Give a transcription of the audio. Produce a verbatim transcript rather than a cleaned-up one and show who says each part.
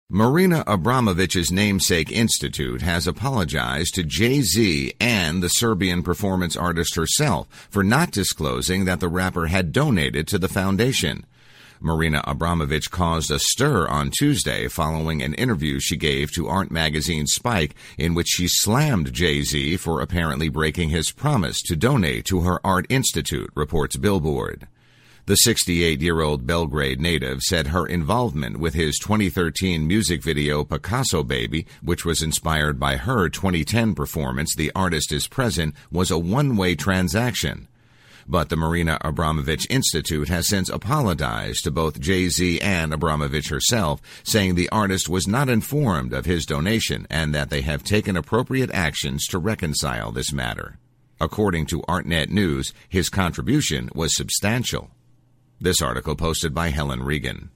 Speaker 1: Marina Abramović's namesake institute has apologized to Jay-Z and the Serbian performance artist herself for not disclosing that the rapper had donated to the foundation. Marina Abramović caused a stir on Tuesday following an interview she gave to art magazine Spike in which she slammed Jay-Z for apparently breaking his promise to donate to her art institute, reports Billboard. The sixty-eight-year-old Belgrade native said her involvement with his twenty thirteen music video Picasso Baby, which was inspired by her twenty ten performance The Artist is Present, was a one-way transaction. But the Marina Abramović Institute has since apologized to both Jay-Z and Abramović herself, saying the artist was not informed of his donation and that they have taken appropriate actions to reconcile this matter. According to ArtNet News, his contribution was substantial. This article posted by Helen Regan.